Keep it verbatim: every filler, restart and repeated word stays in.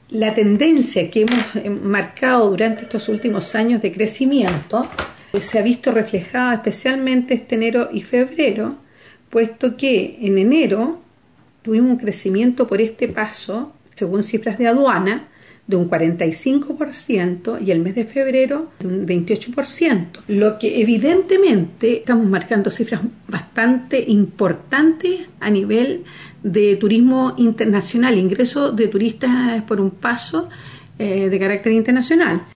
La tendencia que hemos marcado durante estos últimos años de crecimiento se ha visto reflejada especialmente este enero y febrero, puesto que en enero tuvimos un crecimiento por este paso, según cifras de aduana, de un cuarenta y cinco por ciento y el mes de febrero de un veintiocho por ciento, lo que evidentemente estamos marcando cifras bastante importantes a nivel de turismo internacional, ingreso de turistas por un paso eh, de carácter internacional.